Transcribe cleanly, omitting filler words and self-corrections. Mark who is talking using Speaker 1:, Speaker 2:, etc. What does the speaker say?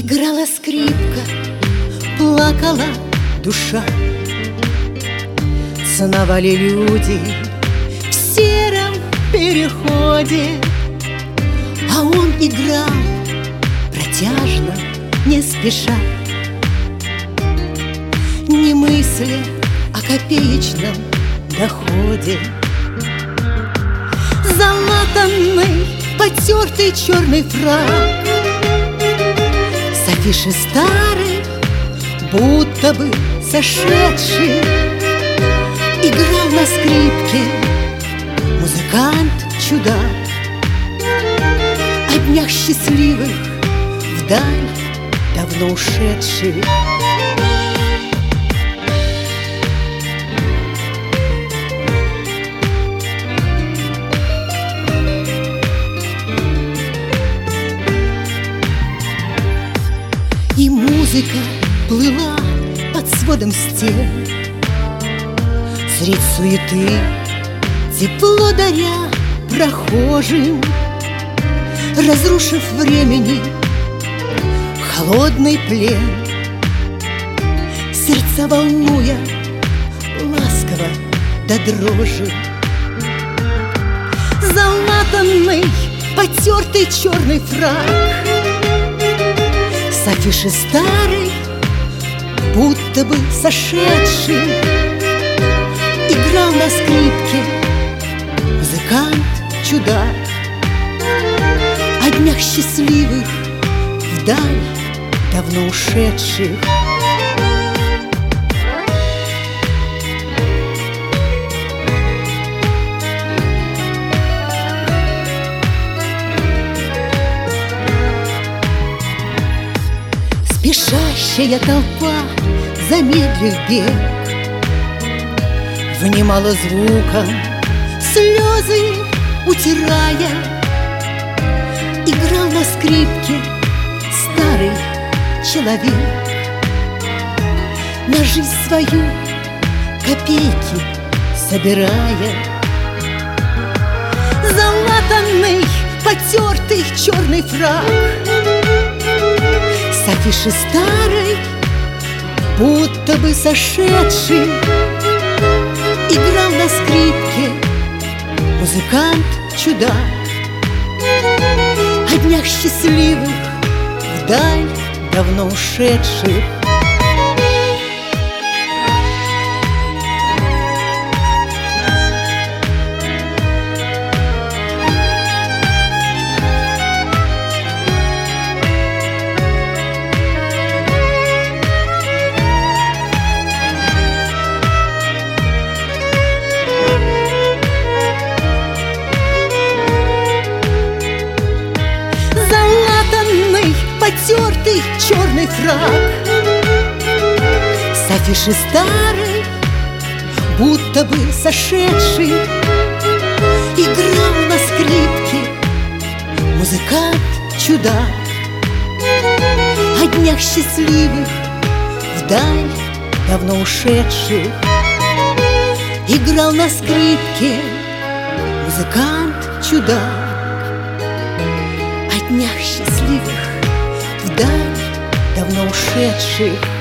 Speaker 1: Играла скрипка, плакала душа, сновали люди в сером переходе, а он играл протяжно, не спеша, не мысля о копеечном доходе. Залатанный, потертый черный фрак с афиши старой, будто бы сошедший, играл на скрипке музыкант-чудак. О днях счастливых вдаль давно ушедших. И музыка плыла под сводом стен, средь суеты, тепло даря прохожим, разрушив времени холодный плен, сердца волнуя ласково до дрожи. Залатанный, потертый черный фрак с афиши старой, будто бы сошедший, играл на скрипке музыкант-чудак. О днях счастливых вдаль давно ушедших. Спешащая толпа, замедлив бег, внимала звуком, слезы утирая. Играл на скрипке старый человек, на жизнь свою копейки собирая. Залатанный, потертый черный фрак с афиши старой, будто бы сошедший, играл на скрипке музыкант-чудак. О днях счастливых вдаль давно ушедших. Потертый черный фрак с афиши старой, будто бы сошедший, играл на скрипке музыкант-чудак. О днях счастливых вдаль давно ушедших, играл на скрипке музыкант-чудак. О днях счастливых вдаль давно ушедших.